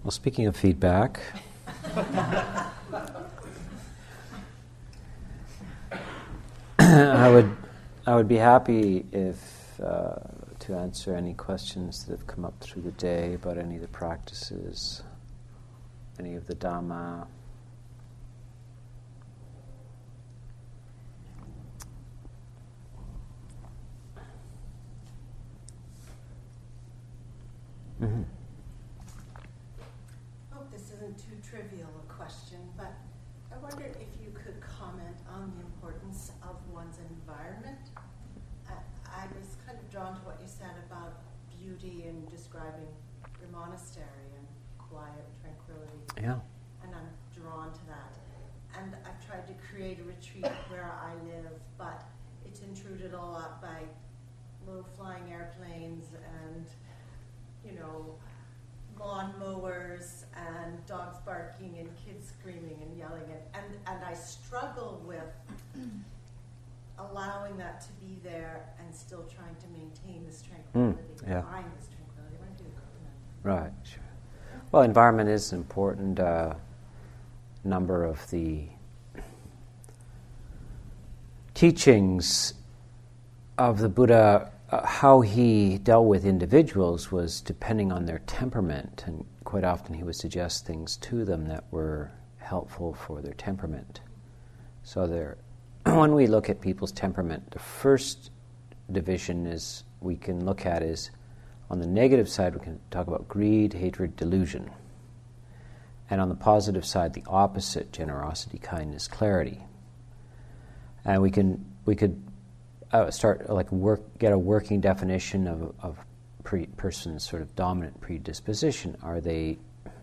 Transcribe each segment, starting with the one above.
Well, speaking of feedback, I would be happy if to answer any questions that have come up through the day about any of the practices, any of the Dhamma. Mm-hmm. Hope this isn't too trivial a question, but I wondered if you could comment on the importance of one's environment. I was kind of drawn to what you said about beauty and describing your monastery and quiet, tranquility. Yeah. And I'm drawn to that. And I've tried to create a retreat where I live, but it's intruded a lot by low-flying airplanes and, lawn mowers and dogs barking and kids screaming and yelling. And I struggle with allowing that to be there and still trying to maintain this tranquility, find this tranquility. I want to do a comment. Right, sure. Well, environment is an important number of the teachings of the Buddha. How he dealt with individuals was depending on their temperament, and quite often he would suggest things to them that were helpful for their temperament. So when we look at people's temperament, the first division we can look at is, on the negative side, we can talk about greed, hatred, delusion. And on the positive side, the opposite, generosity, kindness, clarity. And we could start get a working definition of person's sort of dominant predisposition. Are they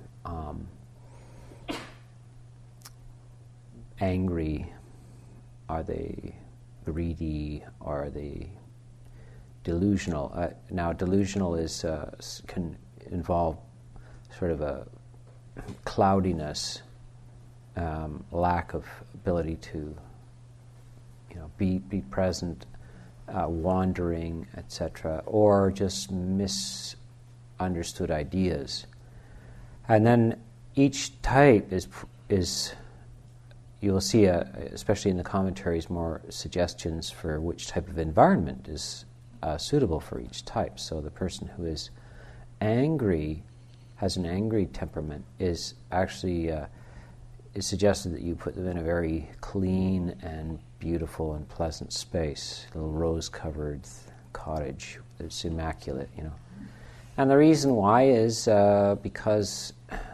angry? Are they greedy? Are they delusional? Now, delusional can involve sort of a cloudiness, lack of ability to be present, wandering, etc., or just misunderstood ideas. And then each type is you'll see, especially in the commentaries, more suggestions for which type of environment is suitable for each type. So the person who is angry, has an angry temperament, is actually it's suggested that you put them in a very clean and beautiful and pleasant space, a little rose-covered cottage that's immaculate, And the reason why is because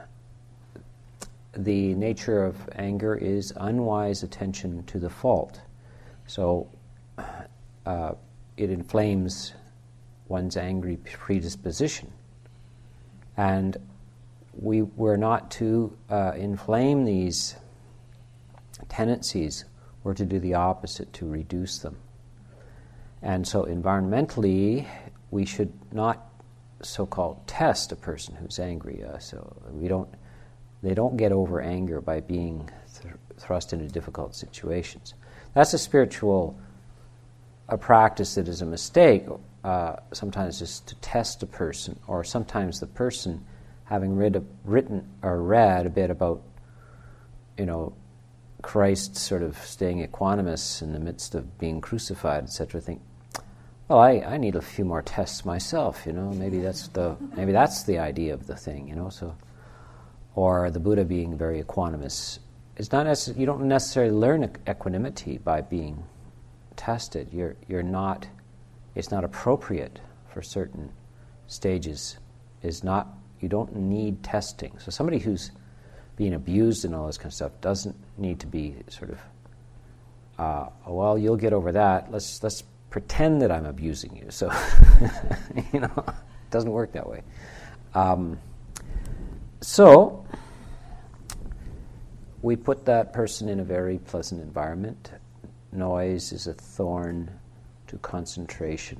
the nature of anger is unwise attention to the fault. So it inflames one's angry predisposition. And we're not to inflame these tendencies. We're to do the opposite, to reduce them. And so environmentally, we should not so-called test a person who's angry. They don't get over anger by being thrust into difficult situations. That's a spiritual practice that is a mistake. Sometimes just to test a person, or sometimes the person, having read a bit about, Christ sort of staying equanimous in the midst of being crucified, etc., think, well, I need a few more tests myself, maybe that's the idea of the thing, so, or the Buddha being very equanimous. It's not you don't necessarily learn equanimity by being tested. It's not appropriate for certain stages. You don't need testing. So somebody who's being abused and all this kind of stuff doesn't need to be sort of, well, you'll get over that. Let's pretend that I'm abusing you. So, it doesn't work that way. So we put that person in a very pleasant environment. Noise is a thorn to concentration.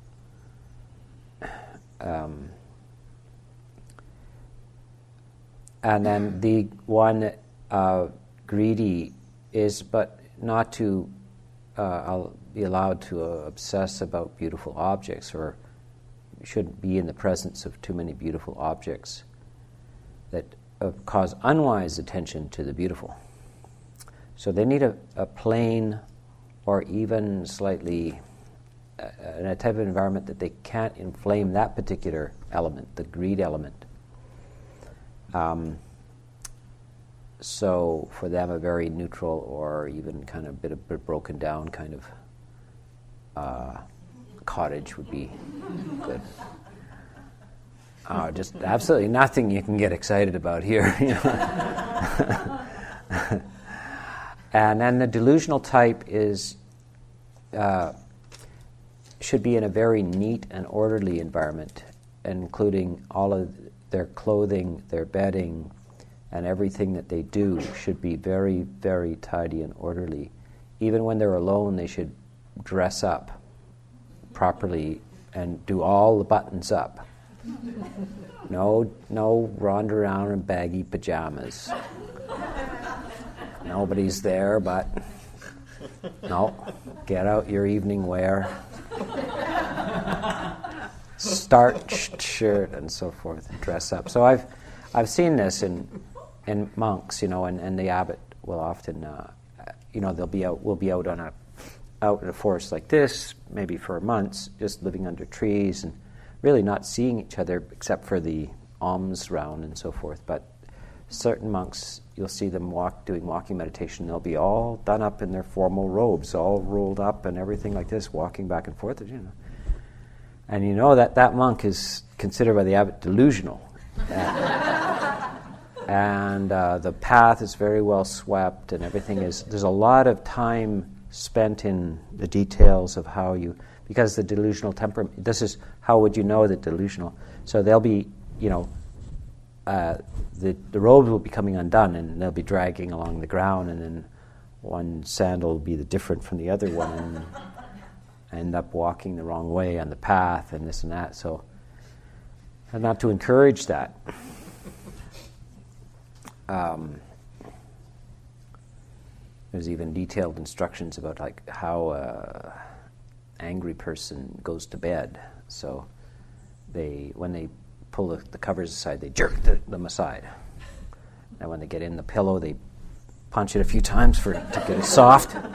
And then the one greedy is, but not to be allowed to obsess about beautiful objects, or shouldn't be in the presence of too many beautiful objects. that cause unwise attention to the beautiful. So they need a plain or even slightly a type of environment that they can't inflame that particular element, the greed element. So for them, a very neutral or even kind of a bit broken down kind of cottage would be good. Just absolutely nothing you can get excited about here. You know? And then the delusional type should be in a very neat and orderly environment, including all of their clothing, their bedding, and everything that they do should be very, very tidy and orderly. Even when they're alone, they should dress up properly and do all the buttons up. No wander around in baggy pajamas. Nobody's there, but no, get out your evening wear. Starched shirt and so forth, and dress up. So I've seen this in monks, you know, and the abbot will often, we'll be out in a forest like this, maybe for months, just living under trees and really not seeing each other except for the alms round and so forth. But certain monks, you'll see them doing walking meditation. They'll be all done up in their formal robes, all rolled up and everything like this, walking back and forth. You know, and you know that monk is considered by the abbot delusional, and the path is very well swept, and everything is. There's a lot of time spent in the details of how you, because the delusional temperament. This is how would you know that delusional? So they'll be, you know. The robes will be coming undone, and they'll be dragging along the ground, and then one sandal will be different from the other one, and end up walking the wrong way on the path, and this and that. So, and not to encourage that. There's even detailed instructions about like how an angry person goes to bed. So, when they pull the covers aside, they jerk them aside. And when they get in the pillow, they punch it a few times to get it soft. And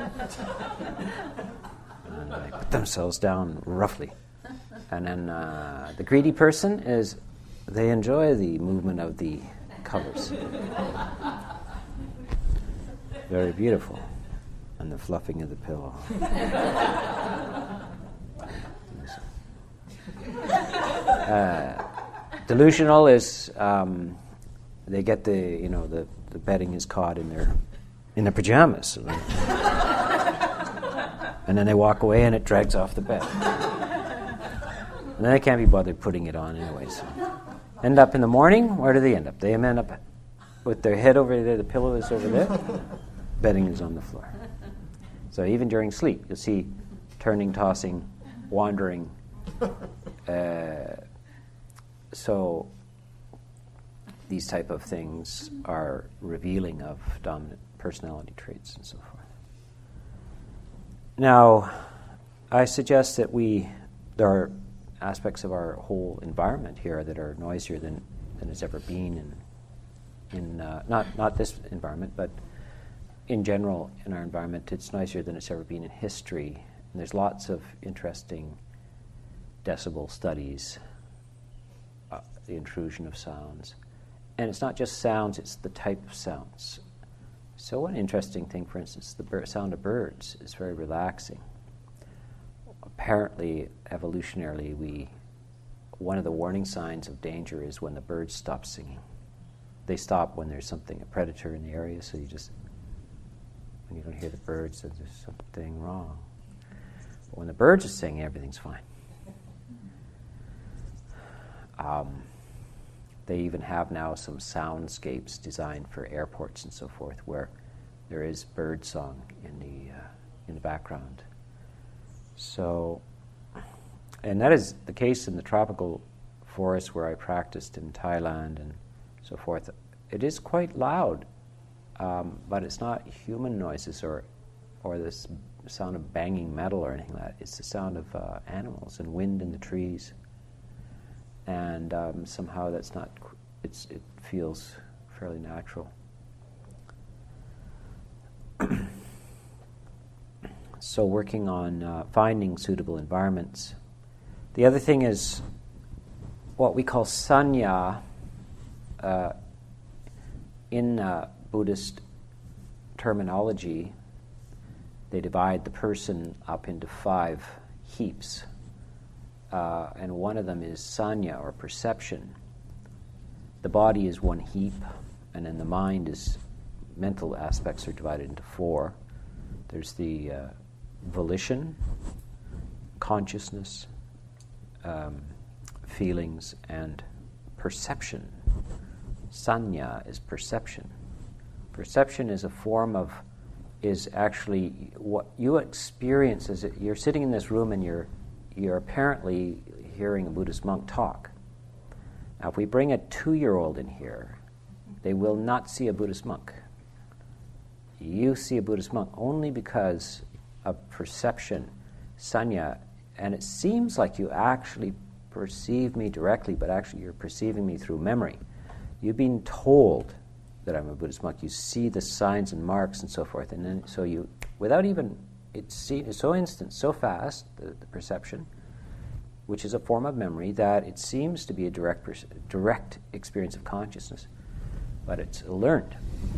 they put themselves down roughly. And then the greedy person they enjoy the movement of the covers. Very beautiful. And the fluffing of the pillow. Delusional is they get the bedding is caught in their pajamas, and then they walk away and it drags off the bed, and then they can't be bothered putting it on anyway. So end up in the morning. Where do they end up? They end up with their head over there. The pillow is over there. Bedding is on the floor. So even during sleep, you'll see turning, tossing, wandering. So these type of things are revealing of dominant personality traits and so forth. Now, I suggest that there are aspects of our whole environment here that are noisier than has ever been in not this environment, but in general in our environment. It's noisier than it's ever been in history. And there's lots of interesting decibel studies. The intrusion of sounds. And it's not just sounds, it's the type of sounds. So one interesting thing, for instance, the sound of birds is very relaxing. Apparently, evolutionarily, one of the warning signs of danger is when the birds stop singing. They stop when there's a predator in the area, so when you don't hear the birds, there's something wrong. But when the birds are singing, everything's fine. They even have now some soundscapes designed for airports and so forth, where there is bird song in the background. So, and that is the case in the tropical forest where I practiced in Thailand and so forth. It is quite loud, but it's not human noises or this sound of banging metal or anything like that. It's the sound of animals and wind in the trees. And somehow that's not. It feels fairly natural. So working on finding suitable environments. The other thing is what we call sanya. In Buddhist terminology, they divide the person up into 5 heaps. And one of them is sanya, or perception. The body is one heap, and then the mind is, mental aspects are divided into 4. There's the volition, consciousness, feelings, and perception. Sanya is perception. Perception is a form of, is actually what you experience as you're sitting in this room and you're apparently hearing a Buddhist monk talk. Now, if we bring a 2-year-old in here, they will not see a Buddhist monk. You see a Buddhist monk only because of perception, sanya, and it seems like you actually perceive me directly, but actually you're perceiving me through memory. You've been told that I'm a Buddhist monk. You see the signs and marks and so forth, and then so you, without even, it's so instant, so fast, the perception, which is a form of memory, that it seems to be a direct experience of consciousness, but it's learned.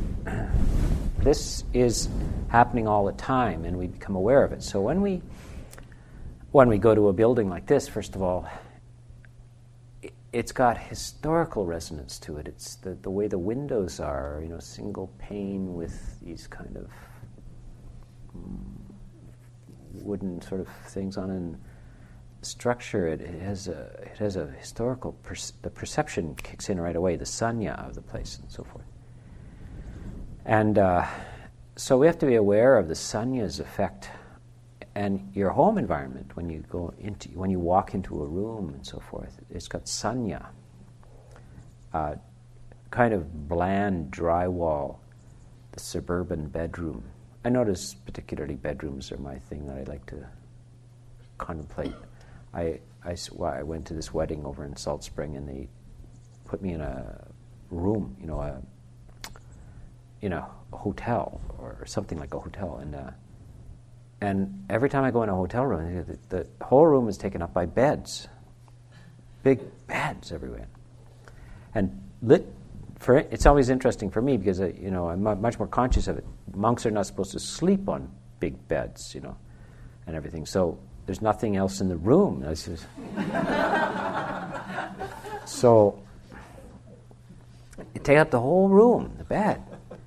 This is happening all the time, and we become aware of it. So when we go to a building like this, first of all, it's got historical resonance to it. It's the way the windows are, single pane with these kind of wooden sort of things on and structure. It has a historical. The perception kicks in right away. The sanya of the place and so forth. And so we have to be aware of the sanya's effect. And your home environment, when you walk into a room and so forth, it's got sanya, kind of bland drywall, the suburban bedroom. I notice particularly bedrooms are my thing that I like to contemplate. I went to this wedding over in Salt Spring, and they put me in a room, a hotel or something like a hotel, and every time I go in a hotel room, the whole room is taken up by beds, big beds everywhere, and lit. It's always interesting for me because I'm much more conscious of it. Monks are not supposed to sleep on big beds, and everything. So there's nothing else in the room. So it takes up the whole room, the bed.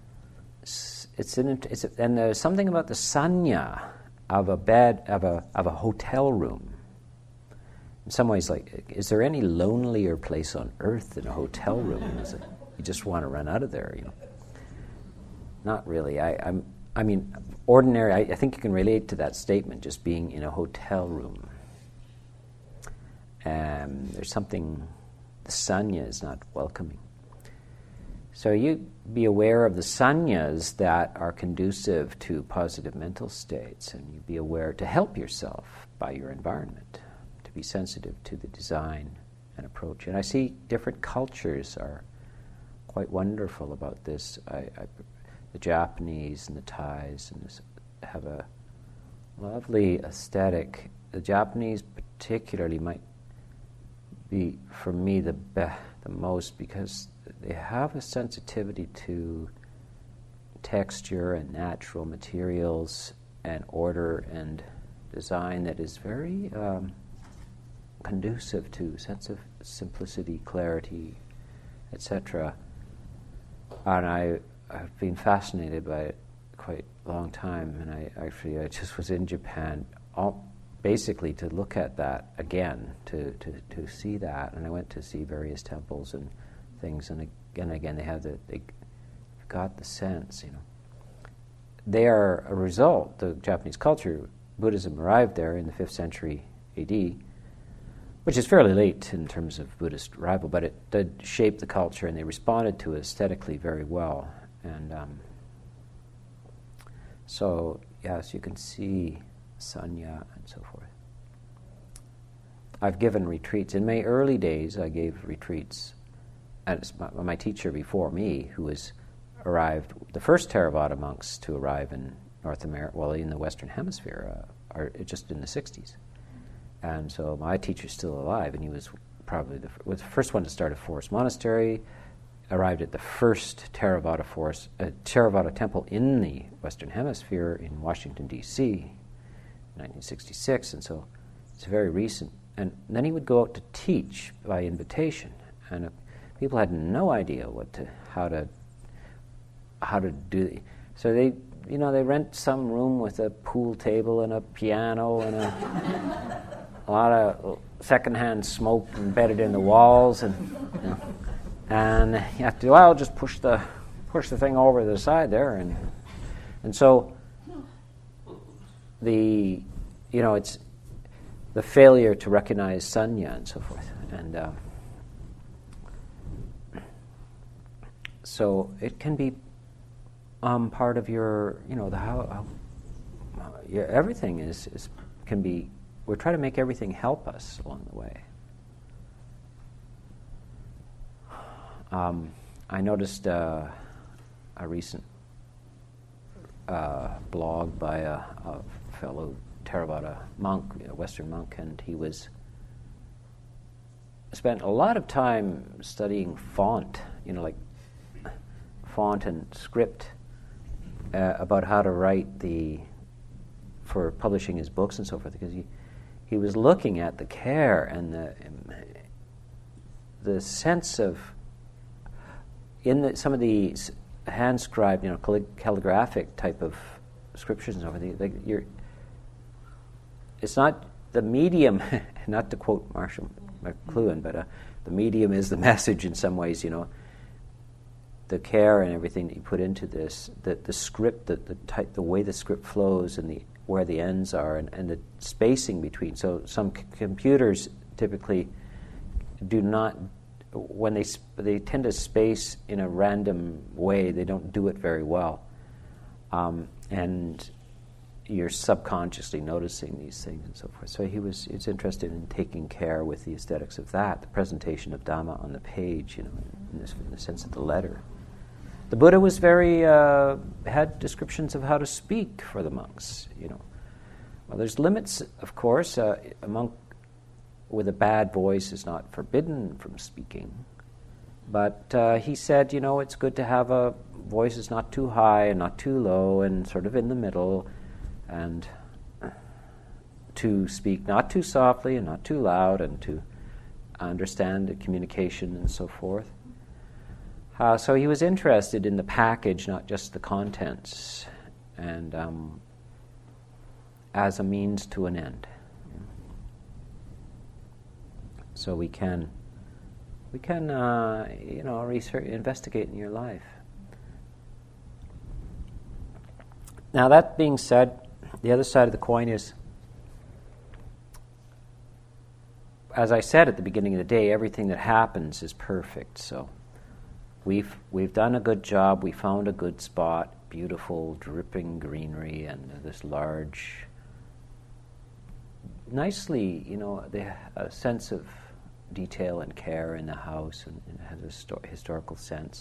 And there's something about the sanya of a bed, of a hotel room. In some ways, like, is there any lonelier place on earth than a hotel room? You just want to run out of there, Not really. I mean, ordinary. I think you can relate to that statement, just being in a hotel room. There's something. The sanya is not welcoming. So you be aware of the sanyas that are conducive to positive mental states, and you be aware to help yourself by your environment, to be sensitive to the design and approach. And I see different cultures are quite wonderful about this. The Japanese and the Thais have a lovely aesthetic. The Japanese particularly might be, for me, the most, because they have a sensitivity to texture and natural materials and order and design that is very conducive to a sense of simplicity, clarity, etc. And I've been fascinated by it quite a long time, and I just was in Japan basically to look at that again, to see that, and I went to see various temples and things, and again they've got the sense, They are a result, the Japanese culture. Buddhism arrived there in the 5th century AD, which is fairly late in terms of Buddhist arrival, but it did shape the culture, and they responded to it aesthetically very well. And so, yes, you can see sanya and so forth. I've given retreats. In my early days, I gave retreats and my teacher before me, who was arrived, the first Theravada monks to arrive in North America, well, in the Western Hemisphere, are just in the 60s. And so my teacher's still alive, and he was probably was the first one to start a forest monastery, arrived at the first Theravada temple in the Western Hemisphere in Washington, D.C., in 1966, and so it's very recent. And then he would go out to teach by invitation, and people had no idea how to do. So they rent some room with a pool table and a piano and a lot of secondhand smoke embedded in the walls, and you have to just push the thing over to the side there, and so it's the failure to recognize sanya and so forth, and so it can be part of your everything can be. We're trying to make everything help us along the way. I noticed a recent blog by a fellow Theravada monk, a Western monk, and he spent a lot of time studying font, like font and script, about how to write for publishing his books and so forth, because he was looking at the care and the sense of some of the hand-scribed, calligraphic type of scriptures and so forth. It's not the medium, not to quote Marshall McLuhan, but the medium is the message in some ways. The care and everything that you put into this, the script, the way the script flows, and where the ends are, and the spacing between. So some computers typically do not, when they tend to space in a random way, they don't do it very well, and you're subconsciously noticing these things and so forth. So it's interested in taking care with the aesthetics of that, the presentation of Dhamma on the page, in the sense of the letter. The Buddha was had descriptions of how to speak for the monks, Well, there's limits, of course. A monk with a bad voice is not forbidden from speaking. But he said, it's good to have a voice that's not too high and not too low and sort of in the middle, and to speak not too softly and not too loud, and to understand the communication and so forth. So he was interested in the package, not just the contents, and as a means to an end. So we can research, investigate in your life. Now, that being said, the other side of the coin is, as I said at the beginning of the day, everything that happens is perfect. So we've done a good job. We found a good spot, beautiful, dripping greenery, and this large, nicely, a sense of detail and care in the house, and it has a historical sense.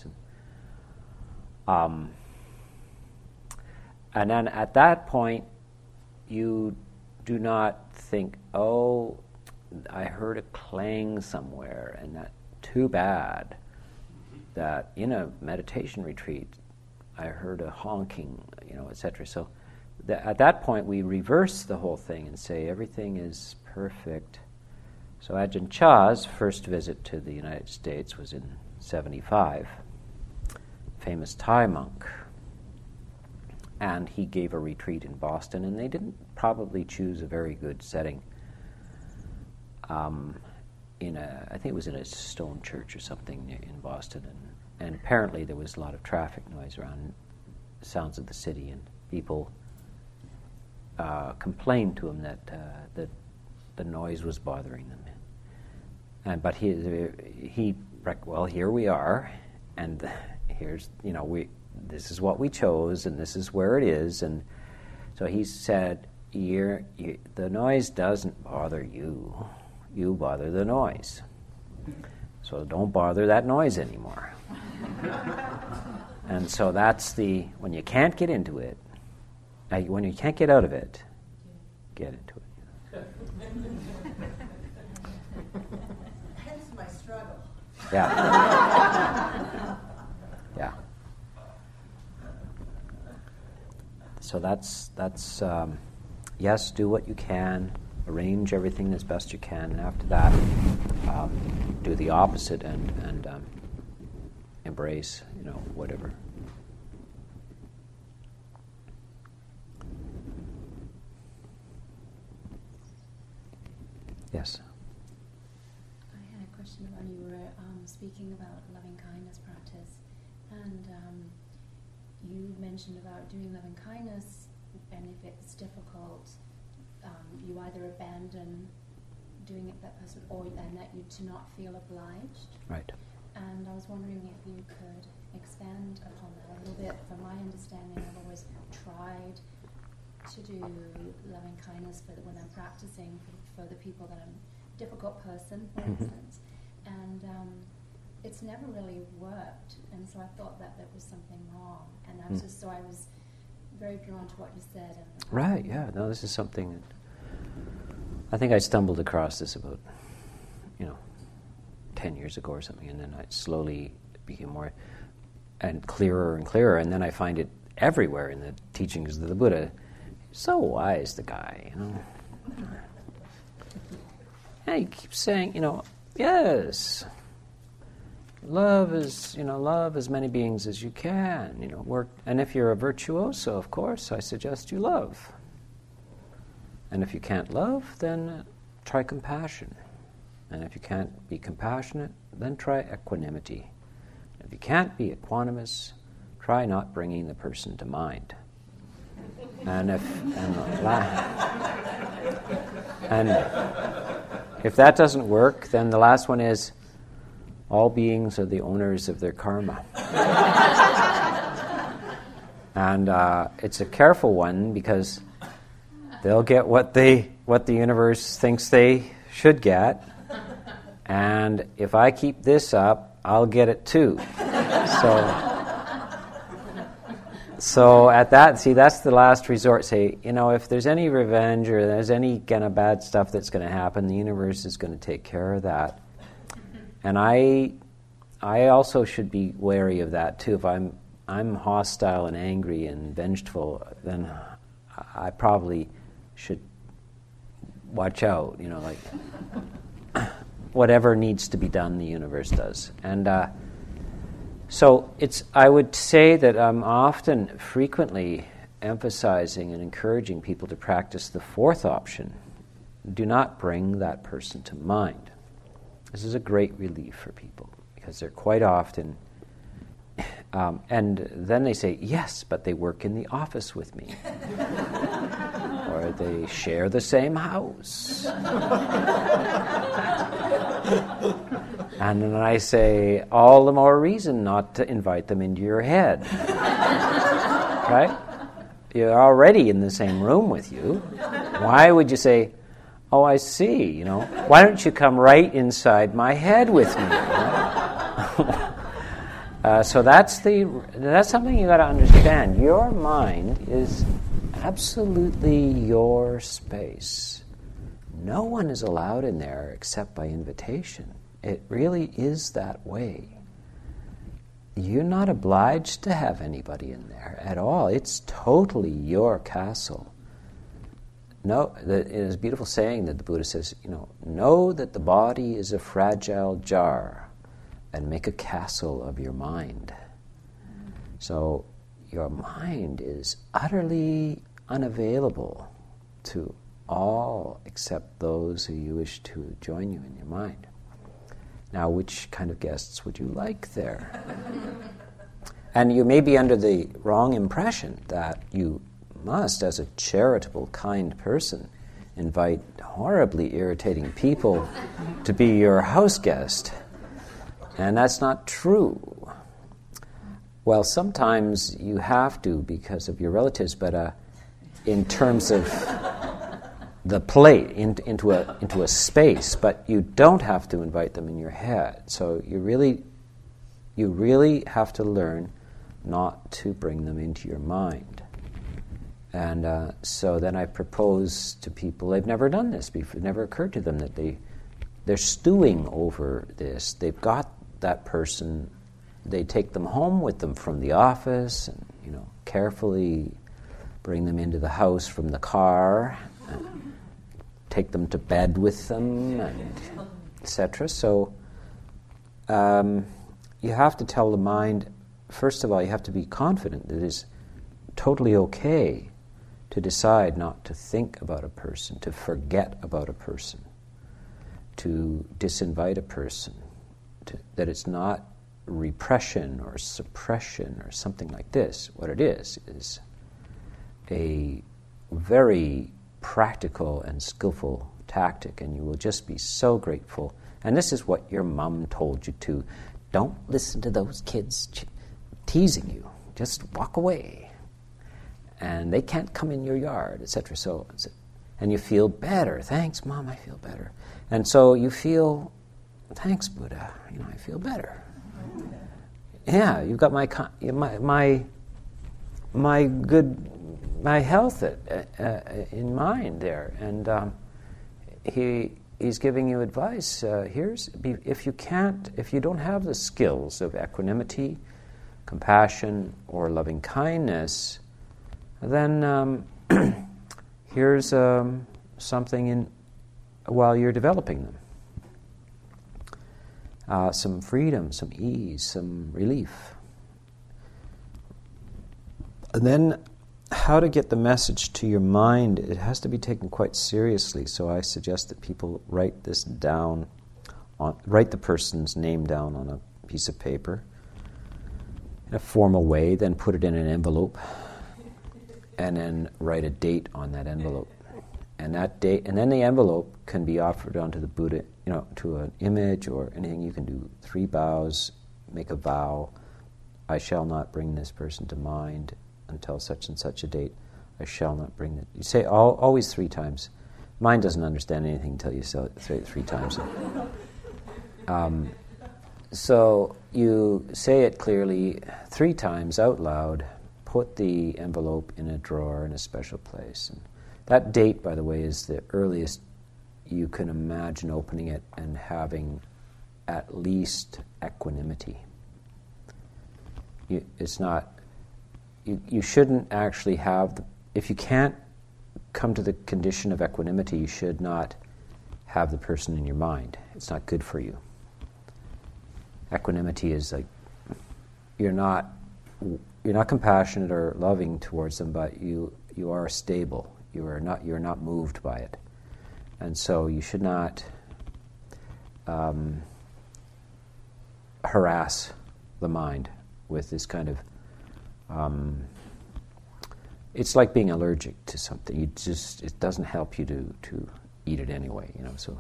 And then at that point, you do not think, oh, I heard a clang somewhere, and that too bad that in a meditation retreat I heard a honking, etc. So at that point we reverse the whole thing and say everything is perfect. So Ajahn Chah's first visit to the United States was in 1975, famous Thai monk. And he gave a retreat in Boston, and they didn't probably choose a very good setting. I think it was in a stone church or something in Boston, and apparently there was a lot of traffic noise around, sounds of the city, and people complained to him that the noise was bothering them. But here we are, and here's this is what we chose, and this is where it is. And so he said, the noise doesn't bother you. You bother the noise. So don't bother that noise anymore. And so that's when you can't get into it, when you can't get out of it, get into it. Hence my struggle. Yeah. Yeah. So that's yes, do what you can, arrange everything as best you can, and after that, do the opposite and embrace, whatever. Yes. I had a question about you were speaking about loving kindness practice, and you mentioned about doing loving kindness, and if it's difficult, you either abandon doing it that person, and that you to not feel obliged. Right. And I was wondering if you could expand upon that a little bit. From my understanding, I've always tried to do loving kindness when I'm practicing for the people that I'm a difficult person, for instance, and it's never really worked. And so I thought that there was something wrong, and I was very drawn to what you said. Right. Yeah. No, this is something that I think I stumbled across this about 10 years ago or something, and then I slowly became more and clearer, and then I find it everywhere in the teachings of the Buddha. So wise, the guy, And he keeps saying, yes, love as many beings as you can, work. And if you're a virtuoso, of course, I suggest you love. And if you can't love, then try compassion. And if you can't be compassionate, then try equanimity. If you can't be equanimous, try not bringing the person to mind. And if that doesn't work, then the last one is, all beings are the owners of their karma. And it's a careful one, because they'll get what the universe thinks they should get, and if I keep this up, I'll get it too. So at that, that's the last resort. Say, if there's any revenge or there's any kind of bad stuff that's going to happen, the universe is going to take care of that. And I also should be wary of that too. If I'm hostile and angry and vengeful, then I probably should watch out. Whatever needs to be done, the universe does. And so I would say that I'm frequently emphasizing and encouraging people to practice the fourth option. Do not bring that person to mind. This is a great relief for people, because they're quite often, and then they say, yes, but they work in the office with me. Or they share the same house. And then I say, all the more reason not to invite them into your head. Right? You're already in the same room with you. Why would you say, oh, I see, why don't you come right inside my head with me? So that's something you got to understand. Your mind is absolutely your space. No one is allowed in there except by invitation. It really is that way. You're not obliged to have anybody in there at all. It's totally your castle. No, it is a beautiful saying that the Buddha says, know that the body is a fragile jar, and make a castle of your mind. So your mind is utterly unavailable to all except those who you wish to join you in your mind. Now, which kind of guests would you like there? And you may be under the wrong impression that you must, as a charitable, kind person, invite horribly irritating people to be your house guest. And that's not true. Well, sometimes you have to because of your relatives, but in terms of the plate into a space, but you don't have to invite them in your head. So you really have to learn not to bring them into your mind. And so then I propose to people, they've never done this before, it never occurred to them that they're stewing over this. They've got that person, they take them home with them from the office and, carefully bring them into the house from the car, and take them to bed with them, and etc. So you have to tell the mind, first of all, you have to be confident that it is totally okay to decide not to think about a person, to forget about a person, to disinvite a person, that it's not repression or suppression or something like this. What it is a very practical and skillful tactic, and you will just be so grateful. And this is what your mom told you to. Don't listen to those kids teasing you. Just walk away. And they can't come in your yard, etc. So, and you feel better. Thanks, Mom, I feel better. And so you feel, thanks, Buddha, I feel better. Yeah, you've got my health in mind there, and he's giving you advice. If you don't have the skills of equanimity, compassion, or loving kindness, then here's something while you're developing them. Some freedom, some ease, some relief. And then how to get the message to your mind, it has to be taken quite seriously. So I suggest that people write this down, write the person's name down on a piece of paper in a formal way, then put it in an envelope, and then write a date on that envelope. And that date, and then the envelope can be offered onto the Buddha, to an image or anything. You can do 3 bows, make a vow. I shall not bring this person to mind until such and such a date. I shall not bring it. You say always 3 times. Mind doesn't understand anything until you say it 3 times. So you say it clearly 3 times out loud. Put the envelope in a drawer in a special place. And that date, by the way, is the earliest you can imagine opening it and having at least equanimity. You shouldn't actually have, if you can't come to the condition of equanimity, you should not have the person in your mind. It's not good for you. Equanimity is like, you're not compassionate or loving towards them, but you are stable. You're not moved by it. And so you should not harass the mind with this kind of it's like being allergic to something. It doesn't help you to eat it anyway, so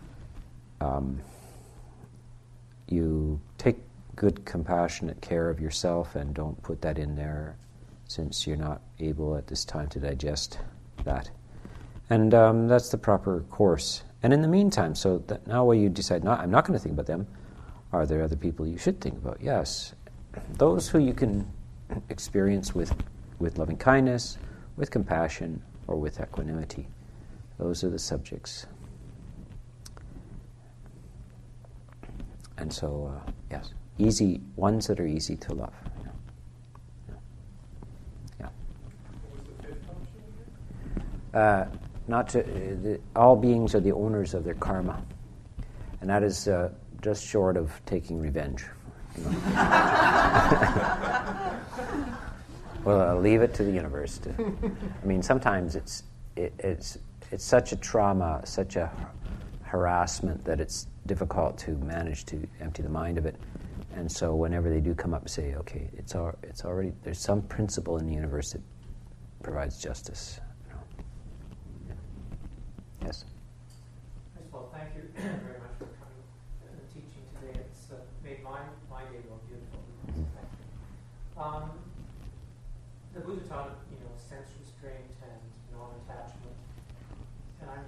you take good compassionate care of yourself and don't put that in there, since you're not able at this time to digest that. And that's the proper course. And in the meantime, so that now when you decide, I'm not going to think about them, are there other people you should think about? Yes. Those who you can experience with loving kindness, with compassion, or with equanimity. Those are the subjects. And so, yes, easy ones that are easy to love. Yeah. All beings are the owners of their karma, and that is just short of taking revenge. Well, I'll leave it to the universe. Sometimes it's such a trauma, such a harassment that it's difficult to manage to empty the mind of it. And so whenever they do come up, say, okay, it's already, there's some principle in the universe that provides justice. Yes? First of all, thank you very much for coming and teaching today. It's made my day more beautiful. Mm-hmm. Thank you. The Buddha taught, sense restraint and non-attachment. And I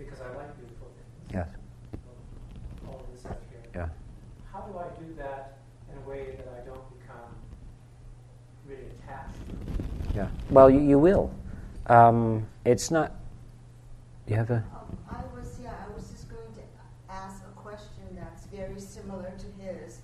because I like beautiful things. Yes. All of this out here. Yeah. How do I do that in a way that I don't become really attached? Yeah. Well, you will. It's not. You have a. I was just going to ask a question that's very similar to his.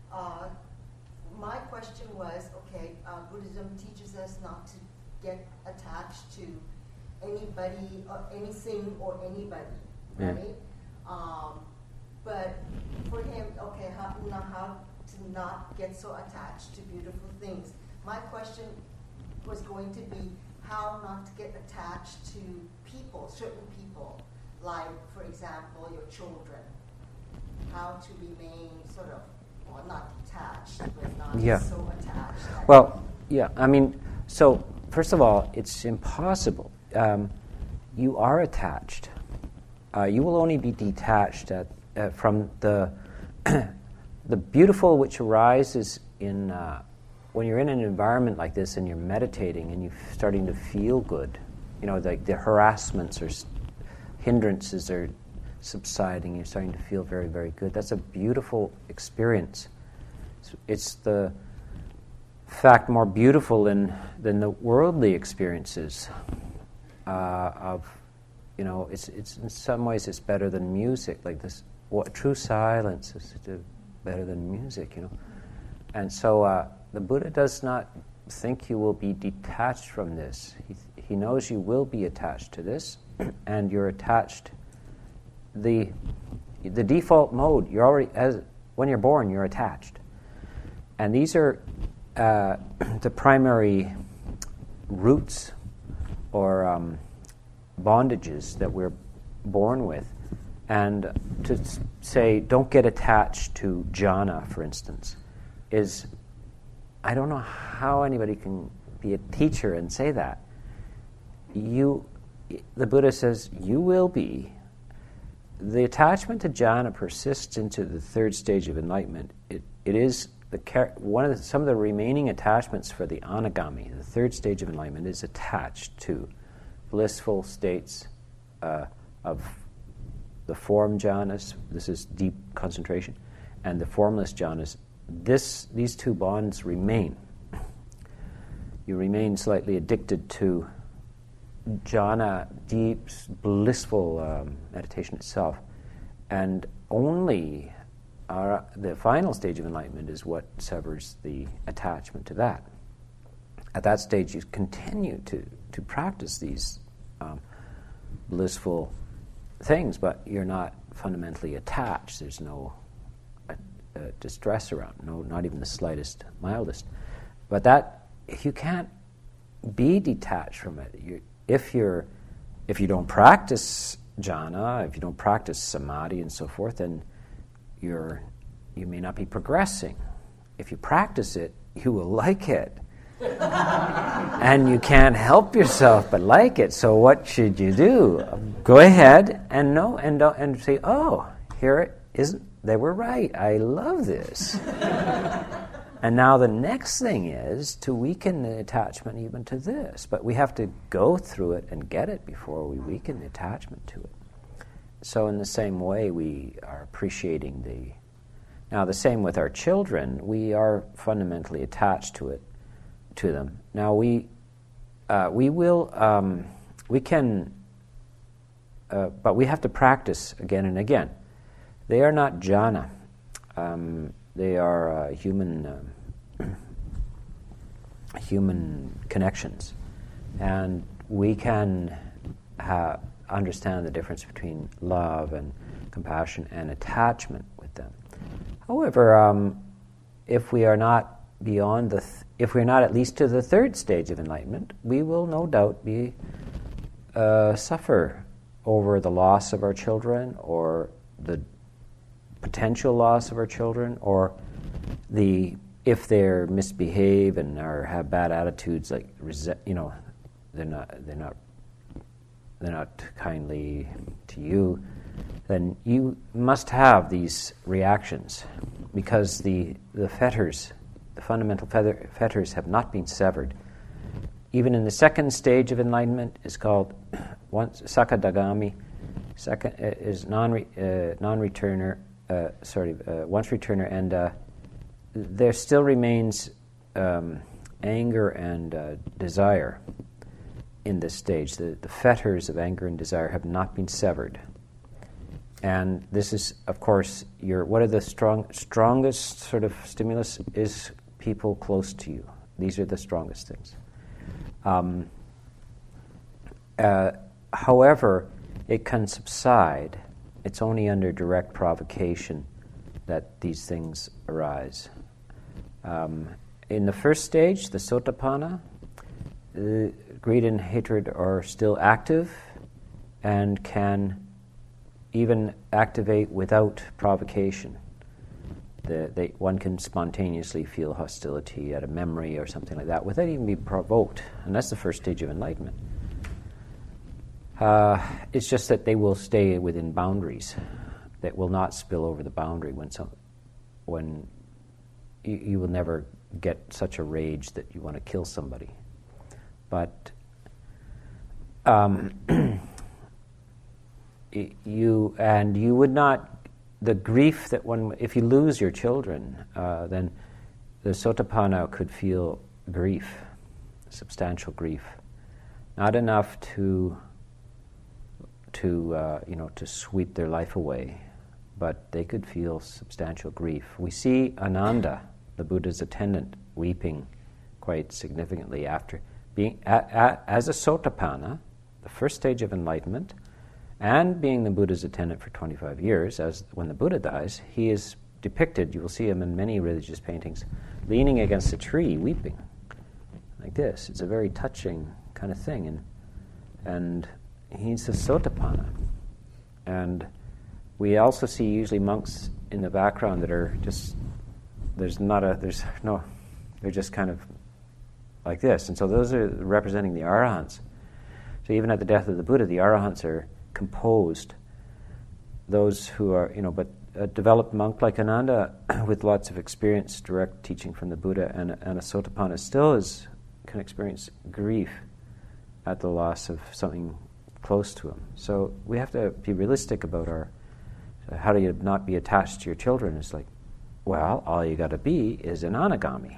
My question was, okay, Buddhism teaches us not to get attached to anybody or anything or anybody, Yeah. right? But for him, okay, how to not get so attached to beautiful things. My question was going to be how not to get attached to people, certain people, like, for example, your children. How to remain sort of, well, not detached, but not Yeah. so attached. Well, yeah. I mean, so first of all, it's impossible. You are attached. You will only be detached from the the beautiful which arises in when you're in an environment like this and you're meditating and you're starting to feel good. You know, like the harassments or hindrances are subsiding. You're starting to feel very, very good. That's a beautiful experience. It's the fact more beautiful than the worldly experiences of, you know, it's in some ways it's better than music. Like this, true silence is better than music, you know. And so the Buddha does not think you will be detached from this. He knows you will be attached to this, and you're attached. The default mode, you're already, when you're born, you're attached. And these are the primary roots or bondages that we're born with. And to say, don't get attached to jhana, for instance, is, I don't know how anybody can be a teacher and say that. The Buddha says, you will be. The attachment to jhana persists into the third stage of enlightenment. It is some of the remaining attachments for the anagami, the third stage of enlightenment, is attached to blissful states of the form jhanas. This is deep concentration, and the formless jhanas. These two bonds remain. You remain slightly addicted to jhana, deep, blissful meditation itself, and only the final stage of enlightenment is what severs the attachment to that. At that stage, you continue to practice these blissful things, but you're not fundamentally attached. There's no distress around, not even the slightest, mildest. But that, you can't be detached from it. If you don't practice jhana, if you don't practice samadhi and so forth, then you may not be progressing. If you practice it, you will like it. And you can't help yourself but like it. So what should you do? Go ahead and know and say, oh, here it is. They were right. I love this. And now the next thing is to weaken the attachment even to this. But we have to go through it and get it before we weaken the attachment to it. So in the same way, we are appreciating Now the same with our children. We are fundamentally attached to them. Now we can, but we have to practice again and again. They are not jhana. They are human connections, and we can understand the difference between love and compassion and attachment with them. However, if we are not beyond if we're not at least to the third stage of enlightenment, we will no doubt suffer over the loss of our children, or the potential loss of our children, or if they misbehave and have bad attitudes, like they're not kindly to you, then you must have these reactions, because the fundamental fetters have not been severed. Even in the second stage of enlightenment, is called Sakadagami, Second is non-returner. Once returner, and there still remains anger and desire in this stage. The fetters of anger and desire have not been severed. And this is, of course, one of the strongest sort of stimulus is people close to you. These are the strongest things. However, it can subside. It's only under direct provocation that these things arise. In the first stage, the sotapanna, greed and hatred are still active and can even activate without provocation. One can spontaneously feel hostility at a memory or something like that without even being provoked, and that's the first stage of enlightenment. It's just that they will stay within boundaries, that will not spill over the boundary when you will never get such a rage that you want to kill somebody. But you would not, the grief that if you lose your children, then the sotapanna could feel grief, substantial grief, not enough to sweep their life away, but they could feel substantial grief. We see Ananda, the Buddha's attendant, weeping quite significantly after being as a sotapanna, the first stage of enlightenment, and being the Buddha's attendant for 25 years. As when the Buddha dies, he is depicted, you will see him in many religious paintings, leaning against a tree, weeping, like this. It's a very touching kind of thing, and he's a sotapanna. And we also see usually monks in the background that are just, they're just kind of like this. And so those are representing the arahants. So even at the death of the Buddha, the arahants are composed. Those who are, but a developed monk like Ananda with lots of experience, direct teaching from the Buddha, and a sotapanna still can experience grief at the loss of something close to him. So we have to be realistic about how do you not be attached to your children? It's like, well, all you got to be is an anagami.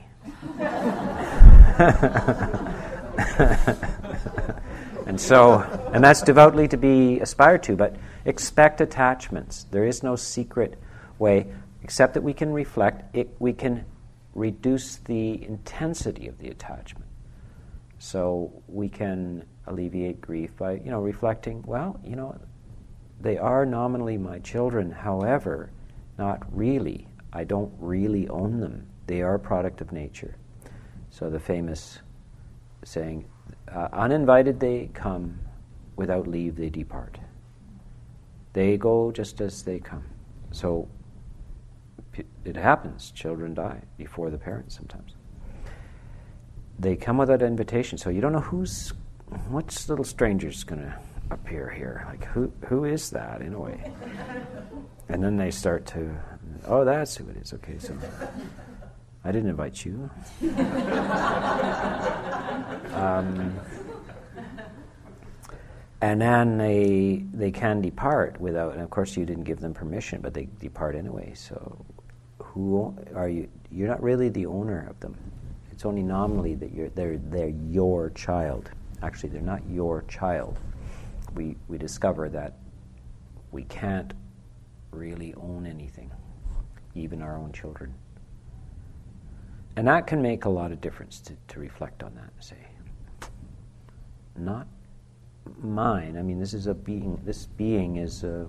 And that's devoutly to be aspired to, but expect attachments. There is no secret way, except that we can reflect, we can reduce the intensity of the attachment. So we can alleviate grief by, reflecting, well, they are nominally my children, however, not really. I don't really own them. They are a product of nature. So the famous saying, uninvited they come, without leave they depart. They go just as they come. So it happens. Children die before the parents sometimes. They come without invitation, so you don't know which little stranger's going to appear here. Like, who is that, in a way? And then they start to, oh, that's who it is. Okay, so I didn't invite you. And then they can depart without, and of course you didn't give them permission, but they depart anyway. So who are you? You're not really the owner of them. It's only nominally that they're your child. Actually, they're not your child. We discover that we can't really own anything, even our own children. And that can make a lot of difference to reflect on that and say, not mine. I mean, this is a being. This being is a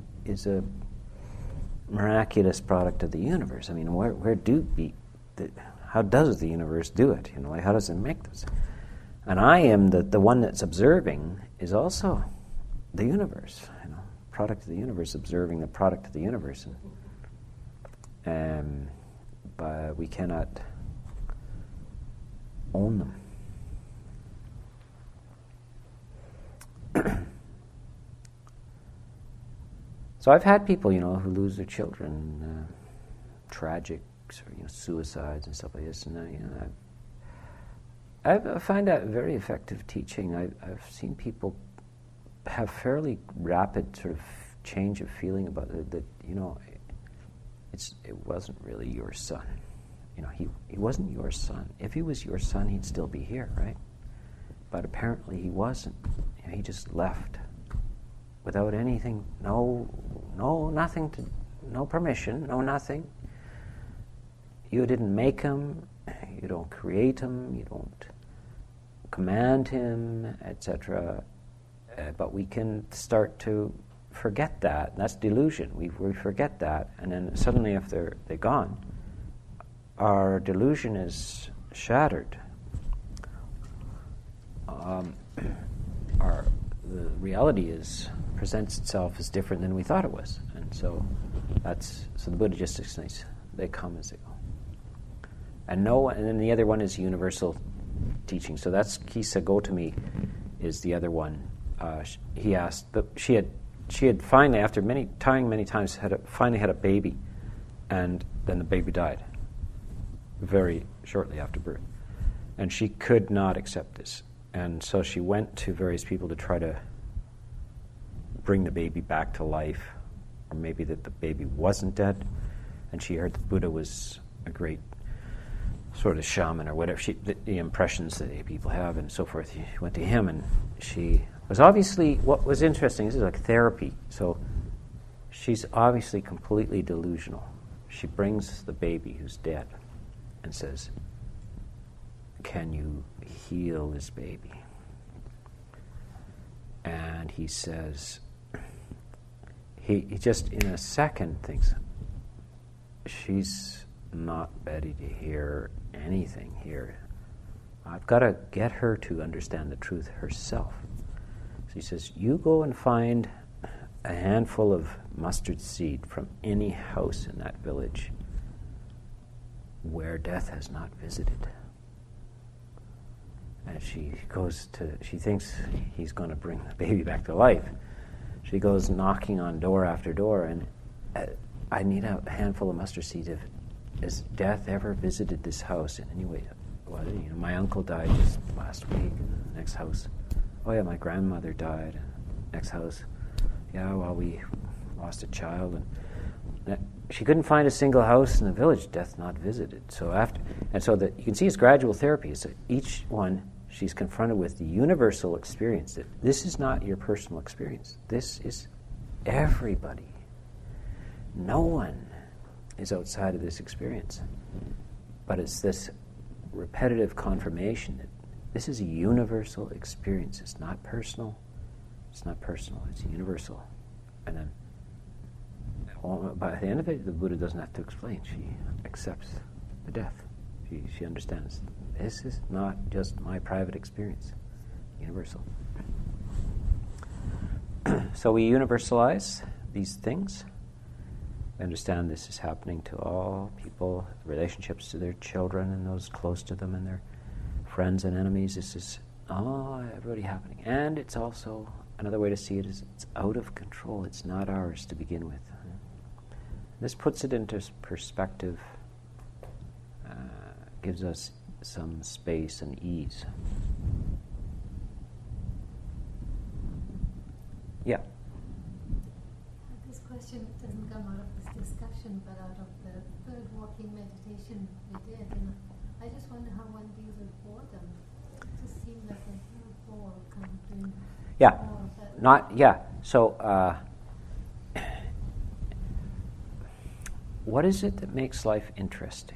miraculous product of the universe. I mean, how does the universe do it? How does it make this? And I am the one that's observing is also the universe. Product of the universe, observing the product of the universe, but we cannot own them. So I've had people, who lose their children, tragic, suicides and stuff like this, and I find that very effective teaching. I've seen people have fairly rapid sort of change of feeling about it, that, it wasn't really your son. He wasn't your son. If he was your son, he'd still be here, right? But apparently he wasn't. He just left without anything, nothing, no permission, no nothing. You didn't make him, you don't create him, you don't command him, etc. But we can start to forget that. That's delusion. We forget that, and then suddenly, if they're gone, our delusion is shattered. The reality presents itself as different than we thought it was, and so the Buddha just explains they come as they go. And then the other one is universal teaching. So that's Kisa Gotami is the other one. He asked, she had finally, after many times, finally had a baby, and then the baby died very shortly after birth. And she could not accept this. And so she went to various people to try to bring the baby back to life, or maybe that the baby wasn't dead. And she heard the Buddha was a great sort of shaman or whatever, the impressions that people have and so forth. She went to him, and she was obviously, what was interesting, this is like therapy, so she's obviously completely delusional. She brings the baby who's dead and says, "Can you heal this baby?" And he says, he just in a second thinks, she's not ready to hear anything here. I've got to get her to understand the truth herself. So he says, you go and find a handful of mustard seed from any house in that village where death has not visited. And she thinks he's going to bring the baby back to life. She goes knocking on door after door, and I need a handful of mustard seed. Has death ever visited this house in any way? Well, my uncle died just last week in the next house. Oh yeah, my grandmother died. Next house. Yeah, well, we lost a child, and she couldn't find a single house in the village death not visited. So you can see it's gradual therapy. So each one she's confronted with the universal experience that this is not your personal experience. This is everybody. No one is outside of this experience. But it's this repetitive confirmation that this is a universal experience. It's not personal. It's not personal. It's universal. And then by the end of it, the Buddha doesn't have to explain. She accepts the death. She understands. This is not just my private experience. Universal. So we universalize these things. We understand this is happening to all people, relationships to their children and those close to them and their friends and enemies. This is everybody happening. And it's also, another way to see it is it's out of control. It's not ours to begin with. This puts it into perspective, gives us some space and ease. Yeah. This question doesn't come out of this discussion, but out of the third walking meditation we did. And I just wonder how one deals with boredom. It just seems like a huge bore coming through. Yeah. So, what is it that makes life interesting?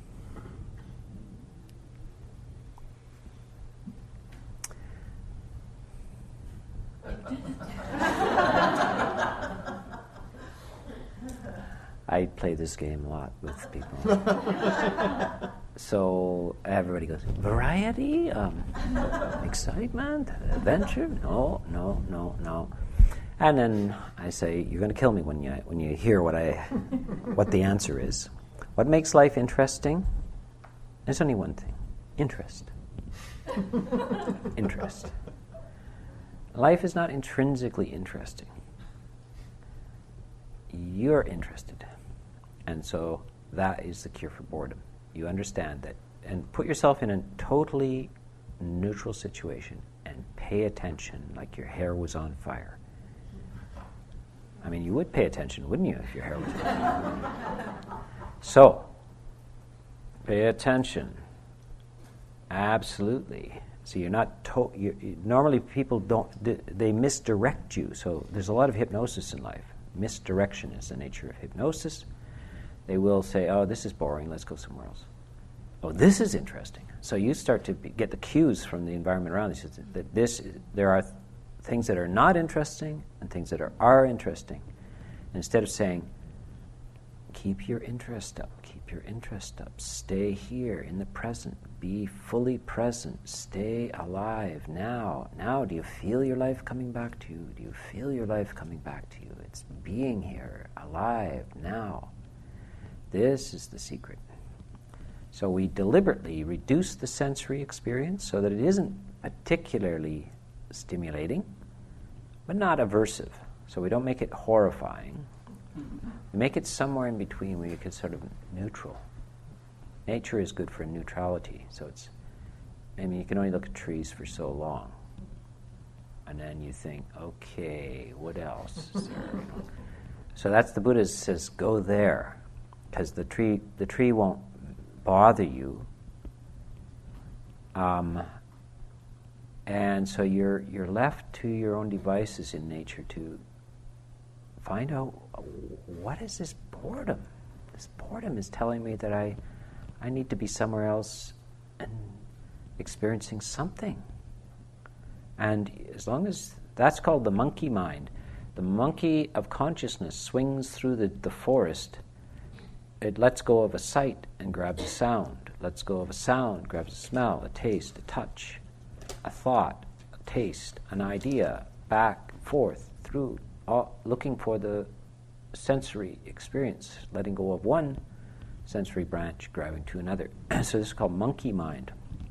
I play this game a lot with people. So everybody goes, variety, excitement, adventure? No. And then I say, you're going to kill me when you hear what the answer is. What makes life interesting? There's only one thing: interest. Interest. Life is not intrinsically interesting. You're interested. And so that is the cure for boredom. You understand that, and put yourself in a totally neutral situation and pay pay attention like your hair was on fire. I mean, you would pay attention, wouldn't you, if your hair was on fire? So, pay attention. Absolutely. So you're not normally people they misdirect you. So there's a lot of hypnosis in life. Misdirection is the nature of hypnosis. They will say, oh, this is boring, let's go somewhere else. Oh, this is interesting. So you start to get the cues from the environment around you that there are things that are not interesting and things that are interesting. And instead of saying, keep your interest up, stay here in the present, be fully present, stay alive now. Now, do you feel your life coming back to you? Do you feel your life coming back to you? It's being here, alive, now. This is the secret. So we deliberately reduce the sensory experience so that it isn't particularly stimulating, but not aversive. So we don't make it horrifying. We make it somewhere in between where you can sort of neutral. Nature is good for neutrality. So you can only look at trees for so long. And then you think, okay, what else is there? So that's the Buddha says, go there. Because the tree won't bother you. And so you're left to your own devices in nature to find out, what is this boredom? This boredom is telling me that I need to be somewhere else and experiencing something. And as long as that's called the monkey mind, the monkey of consciousness swings through the forest. It lets go of a sight and grabs a sound. Lets go of a sound, grabs a smell, a taste, a touch, a thought, a taste, an idea, back, forth, through, looking for the sensory experience, letting go of one sensory branch, grabbing to another. So this is called monkey mind.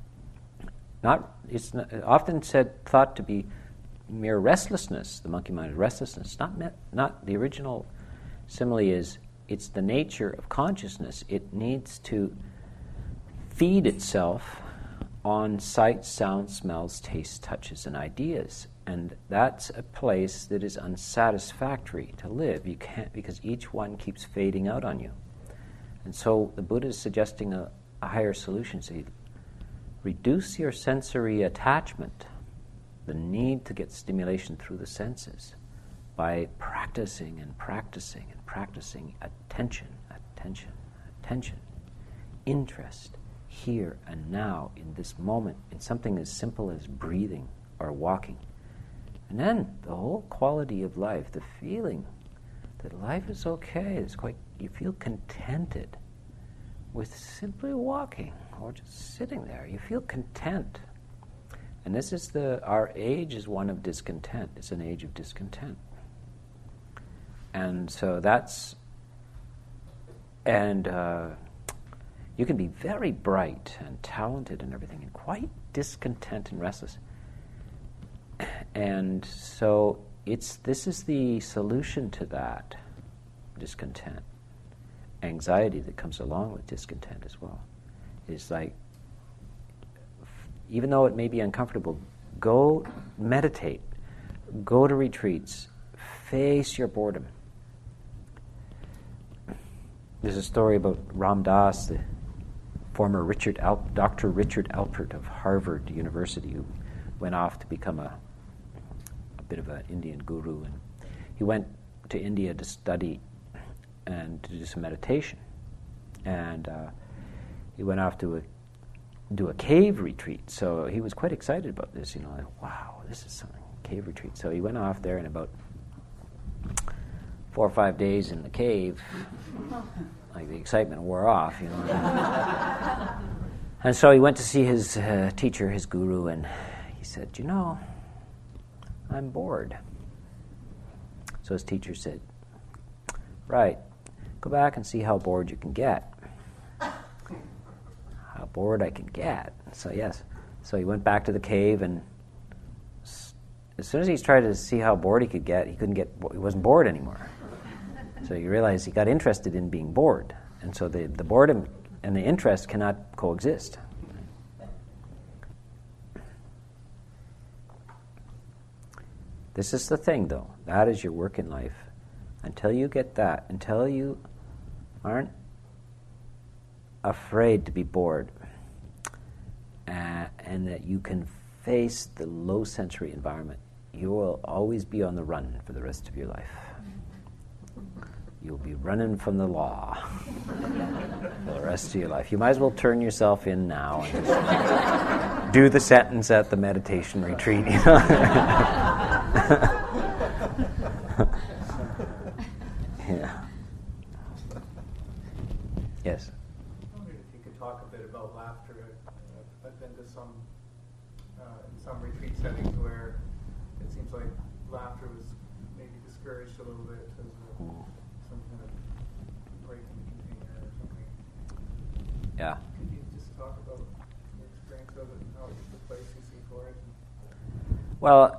It's often thought to be mere restlessness. The monkey mind is restlessness. Not the original simile is. It's the nature of consciousness. It needs to feed itself on sights, sounds, smells, tastes, touches, and ideas. And that's a place that is unsatisfactory to live. You can't, because each one keeps fading out on you. And so the Buddha is suggesting a higher solution. So you reduce your sensory attachment, the need to get stimulation through the senses, by practicing and practicing and practicing attention, interest, here and now, in this moment, in something as simple as breathing or walking. And then the whole quality of life, the feeling that life is okay, you feel contented with simply walking or just sitting there. You feel content. And this is our age is one of discontent. It's an age of discontent. And so you can be very bright and talented and everything, and quite discontent and restless. And so this is the solution to that discontent. Anxiety that comes along with discontent as well. Is like, even though it may be uncomfortable, go meditate, go to retreats, face your boredom. There's a story about Ram Dass, the former Dr. Richard Alpert of Harvard University, who went off to become a bit of an Indian guru. And he went to India to study and to do some meditation. And he went off to do a cave retreat. So he was quite excited about this, like, wow, this is something, cave retreat. So he went off there, and about 4 or 5 days in the cave, like the excitement wore off, And so he went to see his teacher, his guru, and he said, I'm bored. So his teacher said, right, go back and see how bored you can get. How bored I can get. So yes. So he went back to the cave, and as soon as he tried to see how bored he could get, he wasn't bored anymore. So you realize he got interested in being bored. And so the boredom and the interest cannot coexist. This is the thing, though. That is your work in life. Until you get that, until you aren't afraid to be bored, and that you can face the low sensory environment, you will always be on the run for the rest of your life. You'll be running from the law for the rest of your life. You might as well turn yourself in now and just do the sentence at the meditation retreat. You know? Yeah. Yes. I wondered if you could talk a bit about laughter. I've been to some in some retreat settings where it seems like laughter was maybe discouraged a little bit as some kind of break in the container or something. Yeah. Could you just talk about your experience of it and how it's the place you see for it? Well,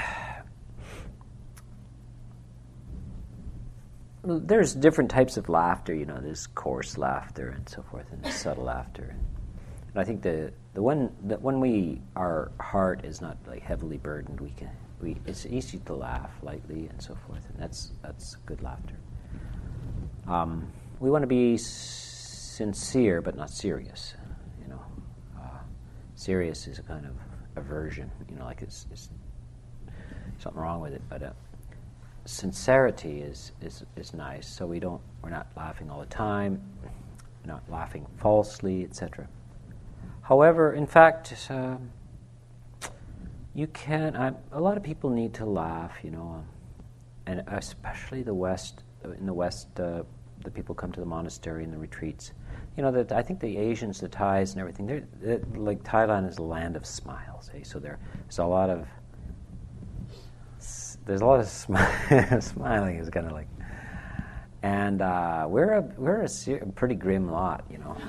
there's different types of laughter, you know. There's coarse laughter and so forth, and subtle laughter. And I think the one that when our heart is not like heavily burdened, it's easy to laugh lightly and so forth, and that's good laughter. We want to be sincere but not serious, you know. Serious is a kind of aversion, you know, like it's something wrong with it, but sincerity is nice. So we're not laughing all the time, we're not laughing falsely, etc. However, in fact, you can. A lot of people need to laugh, you know, and especially in the West, the people come to the monastery and the retreats. You know, that I think the Asians, the Thais, and everything. They're like Thailand is a land of smiles. So there's a lot of smiling is kind of like, and we're a pretty grim lot, you know.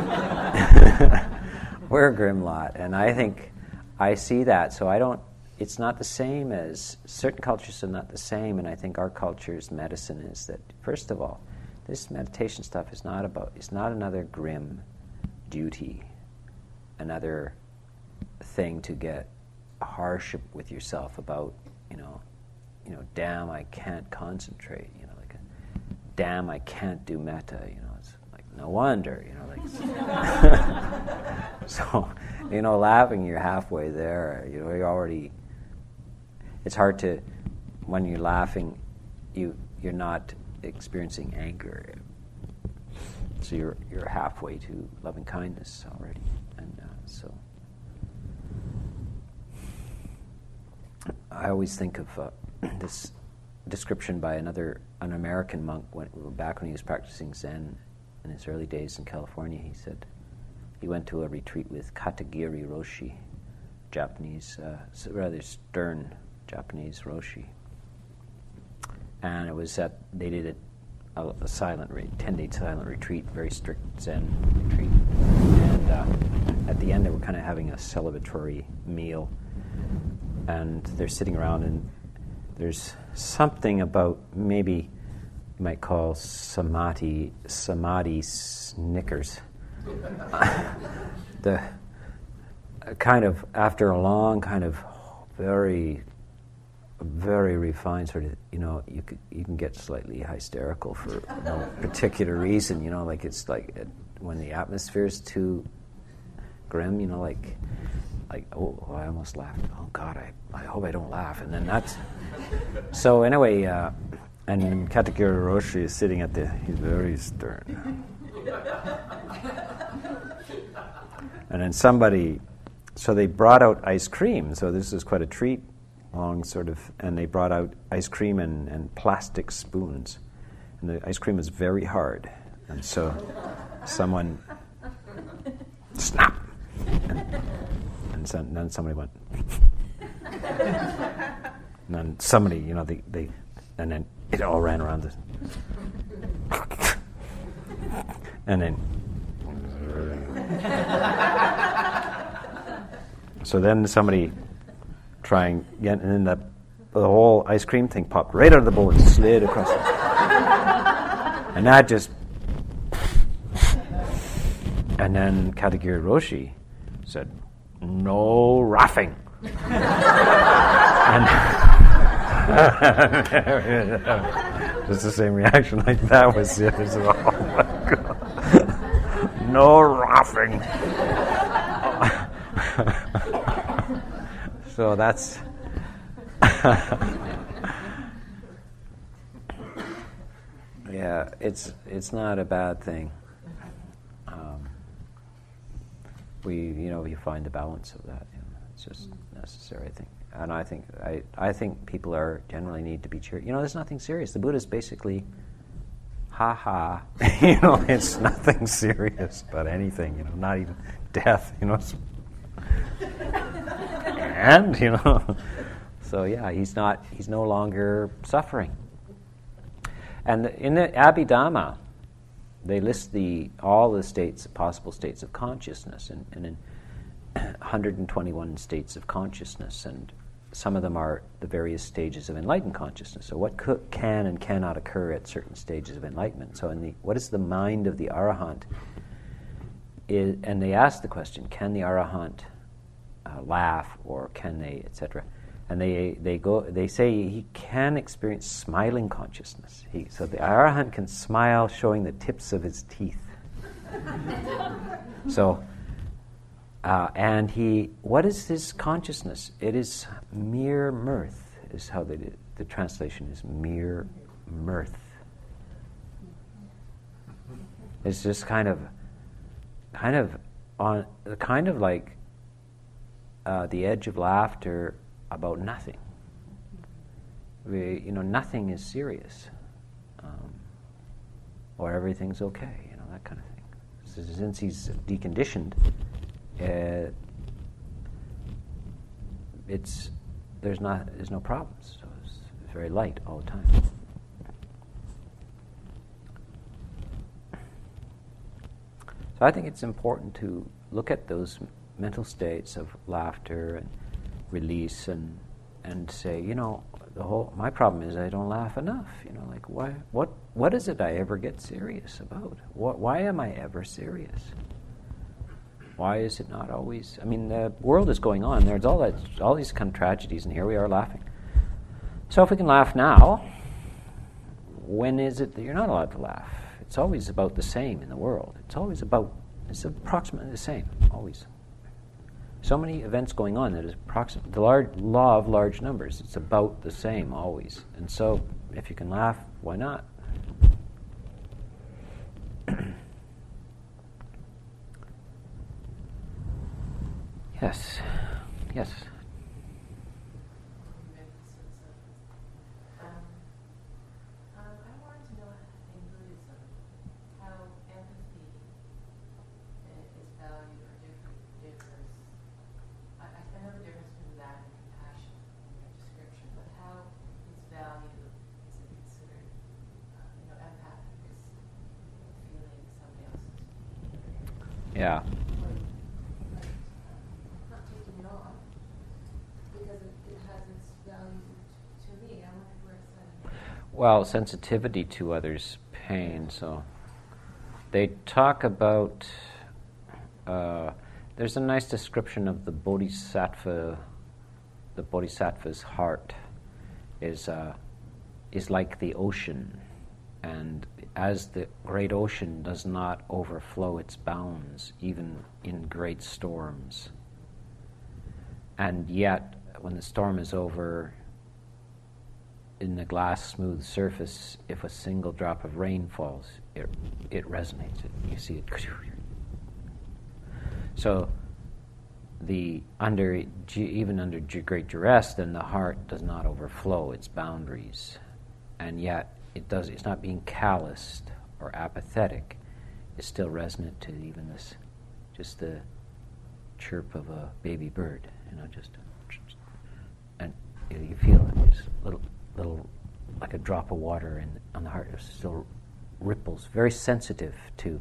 We're a grim lot, and I think I see that. So it's not the same as certain cultures are not the same, and I think our culture's medicine is that first of all, this meditation stuff is not another grim duty, another thing to get harsh with yourself about, you know, damn, I can't concentrate, you know, like, damn, I can't do metta, you know, it's like, no wonder, you know, like, so, you know, laughing, you're halfway there, you know, it's hard to, when you're laughing, you're not experiencing anger, so you're halfway to loving kindness already, and so I always think of this description by an American monk back when he was practicing Zen in his early days in California. He said he went to a retreat with Katagiri Roshi, Japanese, rather stern Japanese Roshi, and it was they did a silent 10-day silent retreat, very strict Zen retreat, and at the end they were kind of having a celebratory meal, and they're sitting around, and there's something about, maybe you might call samadhi Snickers. The kind of, after a long kind of very, very refined sort of, you know, you can get slightly hysterical for no particular reason, you know, like it's like when the atmosphere is too grim, you know, like, oh, I almost laughed. Oh God, I hope I don't laugh. And then that's so anyway. And Katagiri Roshi is sitting he's very stern. And then so they brought out ice cream. So this is quite a treat, and they brought out ice cream and plastic spoons, and the ice cream was very hard, and so someone snap. And then somebody went, and then somebody, you know, they and then it all ran around this, and then, so then somebody trying again, and then the whole ice cream thing popped right out of the bowl and slid across it, and that just, and then Katagiri Roshi said, "No laughing." Just the same reaction like that was it. It's, oh my God. No laughing. So that's yeah, it's not a bad thing. You find the balance of that. It's just necessary, I think. And I think people generally need to be cheered. There's nothing serious. The Buddha's basically, ha ha. It's nothing serious about anything. Not even death. And so yeah, he's no longer suffering. And in the Abhidhamma, they list all the possible states of consciousness, and in 121 states of consciousness, and some of them are the various stages of enlightened consciousness. So what can and cannot occur at certain stages of enlightenment. So what is the mind of the Arahant? And they ask the question, can the Arahant laugh, or can they, etc.? And they say he can experience smiling consciousness. So the Arahant can smile, showing the tips of his teeth. So, what is his consciousness? It is mere mirth. Is how the translation is, mere mirth. It's just kind of like the edge of laughter about nothing. Nothing is serious, or everything's okay. That kind of thing. So since he's deconditioned, there's no problems. So it's very light all the time. So I think it's important to look at those mental states of laughter and release, and say, my problem is I don't laugh enough. Like what is it I ever get serious about? Why am I ever serious? Why is it not always? I mean, the world is going on. There's all these kind of tragedies, and here we are laughing. So if we can laugh now, when is it that you're not allowed to laugh? It's always about the same in the world. It's approximately the same, always. So many events going on that is the law of large numbers. It's about the same always. And so if you can laugh, why not? Yes. Yes. I wanted to know in Buddhism how empathy is valued or differs. I know the difference between that and compassion in your description, but how is value is it considered? Empathic is feeling somebody else's pain. Yeah. Well, sensitivity to others' pain. So they talk about. There's a nice description of the bodhisattva. The bodhisattva's heart is like the ocean, and as the great ocean does not overflow its bounds, even in great storms. And yet, when the storm is over, in the glass smooth surface, if a single drop of rain falls, it resonates. You see it. So, even under great duress, then the heart does not overflow its boundaries, and yet it's not being calloused or apathetic. It's still resonant to even just the chirp of a baby bird. And you feel it. Just little, like a drop of water on the heart. It still ripples. Very sensitive to,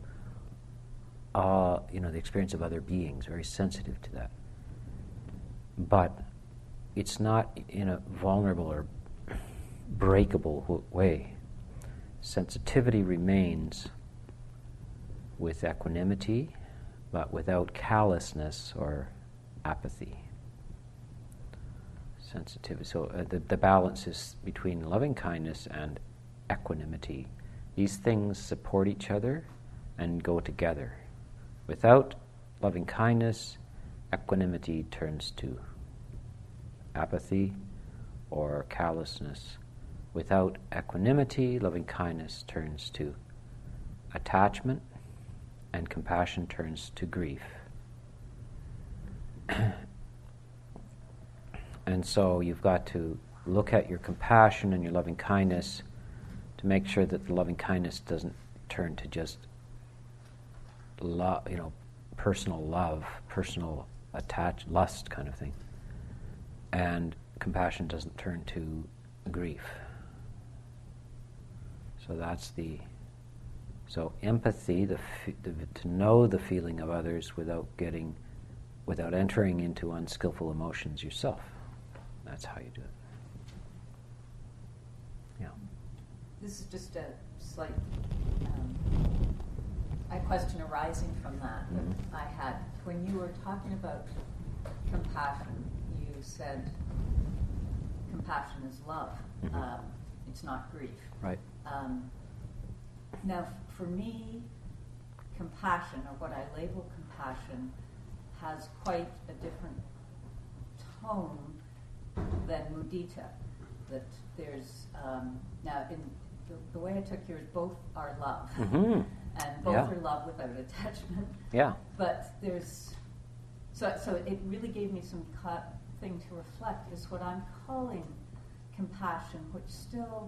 the experience of other beings. Very sensitive to that. But it's not in a vulnerable or breakable way. Sensitivity remains with equanimity, but without callousness or apathy. sensitivity. So the balance is between loving kindness and equanimity. These things support each other and go together. Without loving kindness, equanimity turns to apathy or callousness. Without equanimity, loving kindness turns to attachment, and compassion turns to grief. And so you've got to look at your compassion and your loving kindness to make sure that the loving kindness doesn't turn to just personal love, personal lust kind of thing. And compassion doesn't turn to grief. So that's so empathy, to know the feeling of others without entering into unskillful emotions yourself. That's how you do it. Yeah. This is just a slight question arising from that I had. When you were talking about compassion, you said compassion is love. Mm-hmm. It's not grief. Right. Now, for me, compassion, or what I label compassion, has quite a different tone than mudita. That there's now in the way I took yours, both are love, Mm-hmm. and both are love without attachment. Yeah. But there's so it really gave me some thing to reflect. Is what I'm calling compassion, which still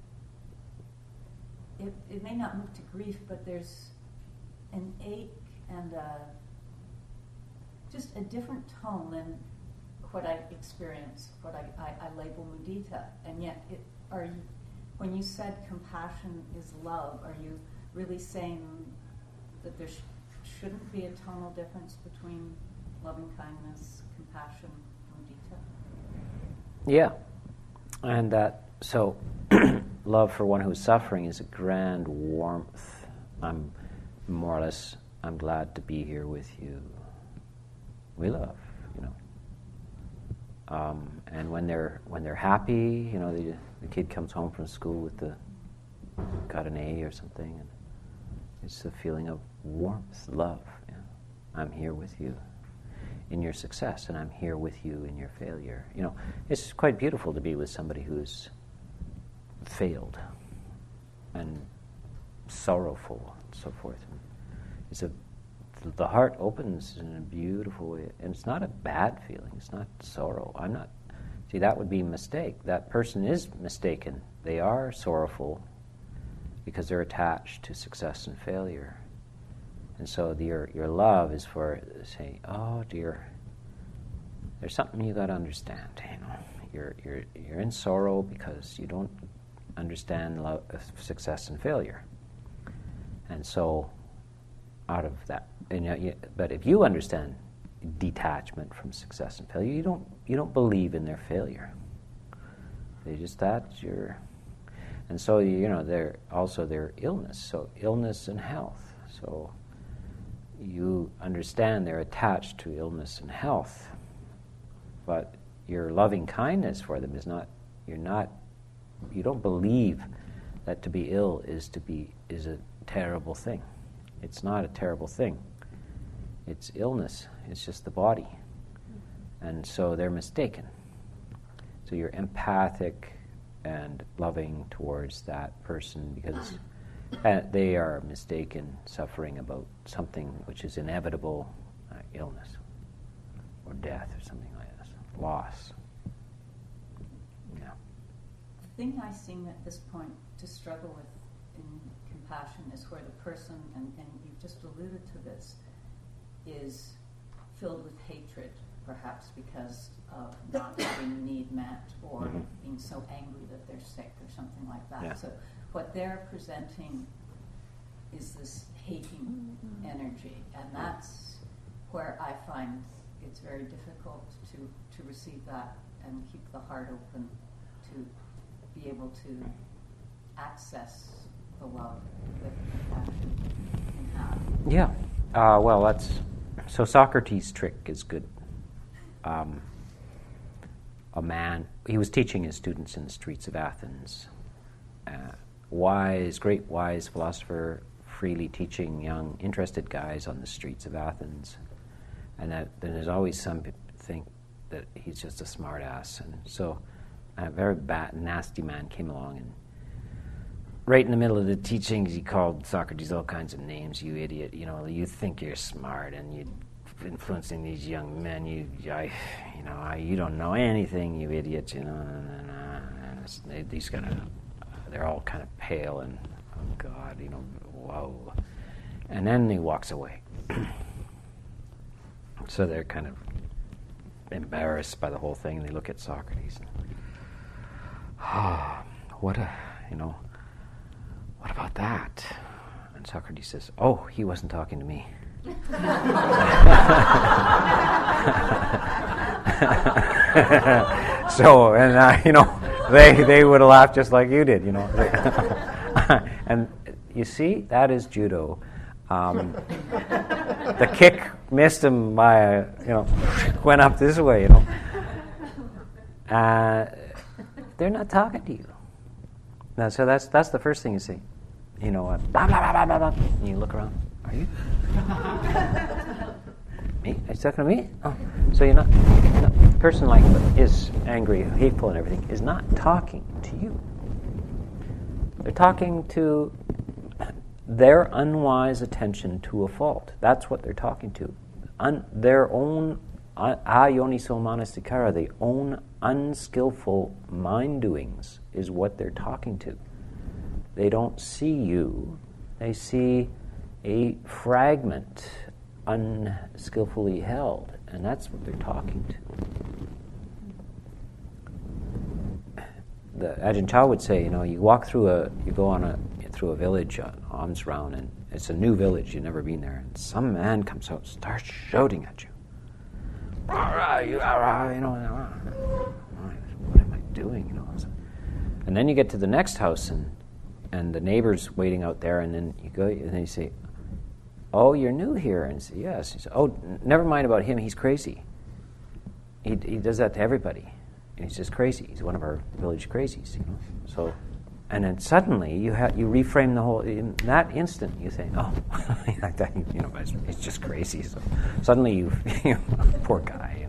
it may not move to grief, but there's an ache and just a different tone than what I experience, what I label mudita. And yet, when you said compassion is love, are you really saying that there shouldn't be a tonal difference between loving kindness, compassion, mudita? Yeah. And so love for one who's suffering is a grand warmth. I'm glad to be here with you. We love, and when they're happy, the kid comes home from school with got an A or something, and it's a feeling of warmth, love. Yeah. I'm here with you in your success, and I'm here with you in your failure. It's quite beautiful to be with somebody who's failed and sorrowful and so forth. The heart opens in a beautiful way, and it's not a bad feeling. It's not sorrow. That would be a mistake. That person is mistaken. They are sorrowful because they're attached to success and failure. And so your love is for saying, oh dear, there's something you got to understand. You're in sorrow because you don't understand love, success and failure. And so out of that, but if you understand detachment from success and failure, you don't believe in their failure. And so they're also their illness. So illness and health. So you understand they're attached to illness and health, but your loving kindness for them is not. You don't believe that to be ill is a terrible thing. It's not a terrible thing. It's illness. It's just the body. And so they're mistaken. So you're empathic and loving towards that person because they are mistaken, suffering about something which is inevitable, illness or death or something like this, loss. Yeah. The thing I seem at this point to struggle with in compassion is where the person, and you've just alluded to this, is filled with hatred, perhaps because of not having a need met or being so angry that they're sick or something like that. Yeah. So what they're presenting is this hating energy, and that's where I find it's very difficult to receive that and keep the heart open to be able to access the love that compassion can have. Yeah. So Socrates' trick is good. a man. He was teaching his students in the streets of Athens. Great wise philosopher, freely teaching young, interested guys on the streets of Athens. And then there's always some people think that he's just a smart ass. And so a very bad, nasty man came along, and right in the middle of the teachings, he called Socrates all kinds of names. You idiot! You think you're smart, and you're influencing these young men. You don't know anything, you idiot! And these they're all kind of pale, and oh God, whoa! And then he walks away. So they're kind of embarrassed by the whole thing. They look at Socrates. What about that? And Socrates says, "Oh, he wasn't talking to me." So, and they would have laughed just like you did, And you see, that is judo. The kick missed him by, went up this way, They're not talking to you. Now, so that's the first thing you see. Blah, blah, blah, blah, blah, blah. And you look around. Are you? Me? Are you talking to me? Oh. So you're not. The person is angry, hateful, and everything is not talking to you. They're talking to their unwise attention to a fault. That's what they're talking to. Their own ayoniso manasikara, their own unskillful mind doings is what they're talking to. They don't see you. They see a fragment unskillfully held, and that's what they're talking to. The Ajahn Chah would say, you walk through a village, alms round, and it's a new village, you've never been there, and some man comes out and starts shouting at you. What am I doing? And then you get to the next house, and the neighbor's waiting out there, and then you go, and then you say, "Oh, you're new here?" And you say, "Yes." He says, "Oh, never mind about him. He's crazy. He does that to everybody, and he's just crazy. He's one of our village crazies, So, and then suddenly you reframe the whole. In that instant, you say, "Oh, it's just crazy." So suddenly you poor guy,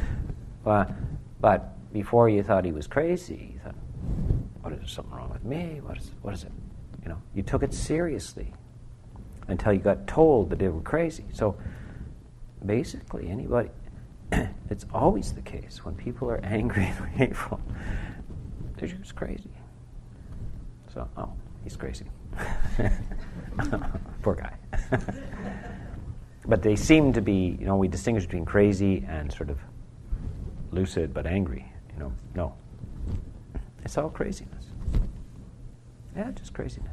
But before you thought he was crazy, you thought, "What is there something wrong with me? What is it?" You took it seriously until you got told that they were crazy. So basically, anybody, it's always the case when people are angry and hateful, they're just crazy. So, he's crazy. Poor guy. But they seem to be, we distinguish between crazy and sort of lucid but angry. No. It's all craziness. Yeah, just craziness.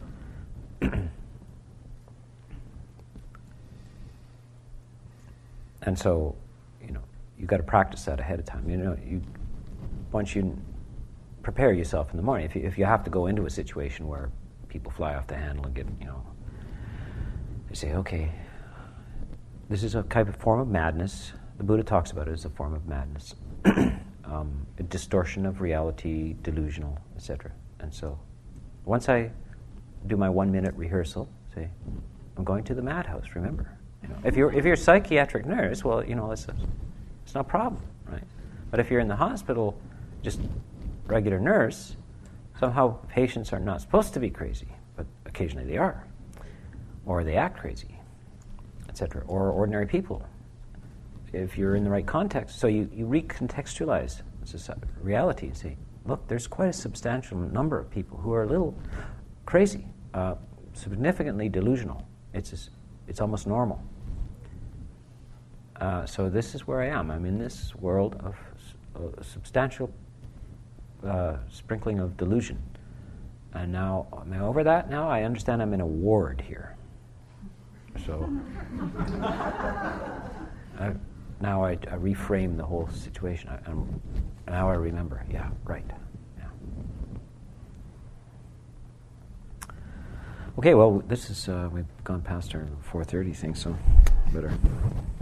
And so, you've got to practice that ahead of time. Once you prepare yourself in the morning, if you have to go into a situation where people fly off the handle and get, they say, okay, this is a type of form of madness. The Buddha talks about it as a form of madness. A distortion of reality, delusional, etc. And so, once I do my 1-minute rehearsal, say, I'm going to the madhouse, remember. If you're a psychiatric nurse, well, it's no problem, right? But if you're in the hospital, just regular nurse, somehow patients are not supposed to be crazy, but occasionally they are. Or they act crazy, etc. Or ordinary people. If you're in the right context. So you recontextualize reality and say, look, there's quite a substantial number of people who are a little crazy, significantly delusional. It's almost normal. So this is where I am. I'm in this world of substantial sprinkling of delusion. And now, am I over that now? I understand I'm in a ward here. So now I reframe the whole situation. Now I remember, yeah, right. Yeah. Okay, well, this is, we've gone past our 4:30 thing, so better